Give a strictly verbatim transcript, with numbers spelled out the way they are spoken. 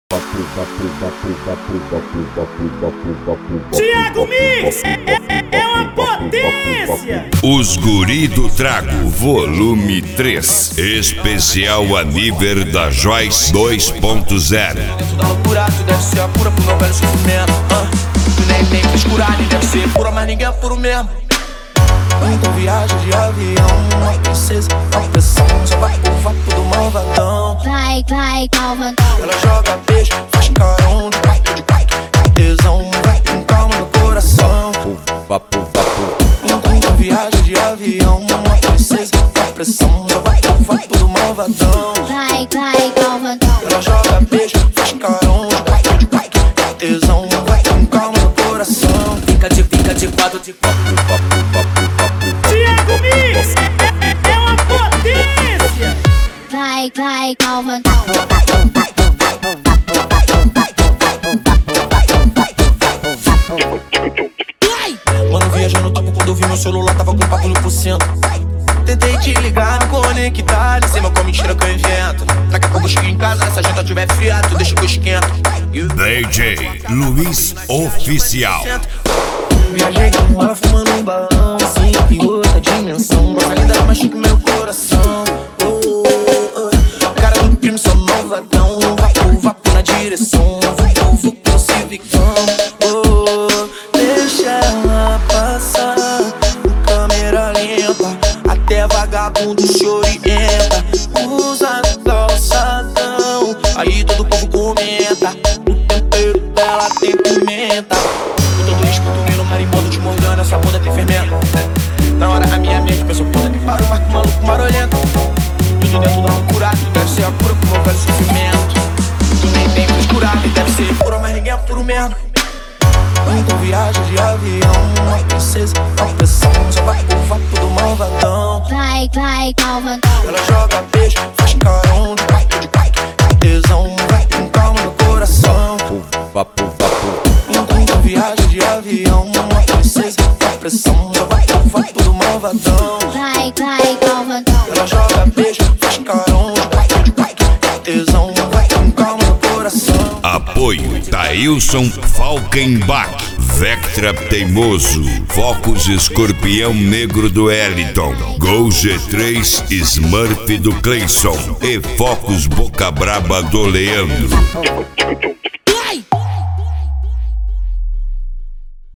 Thiago Mix é, é, é uma potência. Os Guri do Trago, volume três, especial a nível da Joyce dois ponto zero. Dentro da loucura, tu deve ser a cura pro meu velho sofrimento. uh. Tu nem tem frescura, nem deve ser pura, mas ninguém é puro mesmo. Então viagem de avião, uma princesa, uma pressão. Só vai por vapo do malvadão. Vai, vai, malvadão. Ela joga beijo, faz carão. De pai, de pai, tesão. Vai com calma no coração. Vapo, vapo. Então viagem de avião, uma princesa, uma pressão. Só vai por vapo do malvadão. Vai, vai, malvadão. Ela joga beijo, faz carão. De pai, de pai, tesão. Vai com calma no coração. Fica de, fica de quatro, de quatro. Thiago Mix é, é, é uma potência. Vai, vai, malvadão. Mano, viajando no topo quando eu vi meu celular, tava com papo no por cento. Tentei te ligar, me conectar, nem sei mal qual mentira que eu invento. Daqui a pouco eu chego em casa, se a janta tiver fria, tu deixa que eu esquento. D J Luiz Oficial. Viajei com ela fumando um balão, assim, em outra dimensão. Nossa linda, mas chique meu coração. Oh, oh, oh. Cara do crime, sou malvadão. Vapo, vapo na direção. Vucu, vucu no civicão. Oh, deixa ela passar. Câmera lenta, até vagabundo se orienta. Usa calçadão, aí todo povo comenta. O tempero dela tem pimenta. Todo escuto marimbondo te mordendo, essa bunda tem fermento. Na hora a minha mente pensou, puta que pariu, marco maluco marolento. Tudo dentro da loucura, tu deve ser a cura pro meu velho sofrimento. Tu nem tem frescura, nem deve ser pura, mas ninguém é puro mesmo. Então viagem de avião, uma princesa, uma pressão. Só vai por vapo do malvadão. Vai, vai, malvadão. Ela joga beijo, faz carão. De pai, de pai, tesão. Vai com calma no coração. Vapo, vapo. Então viagem de avião, uma princesa, uma pressão. Só vai por vapo do malvadão. Vai, vai, malvadão. Ela joga beijo, faz carão. De pai, de pai, tesão. Vai com calma no coração. Apoio Thailson Falkenbach, Vectra Teimoso, Focus Escorpião Negro do Eliton, Gol G três Smurf do Cleison e Focus Boca Braba do Leandro.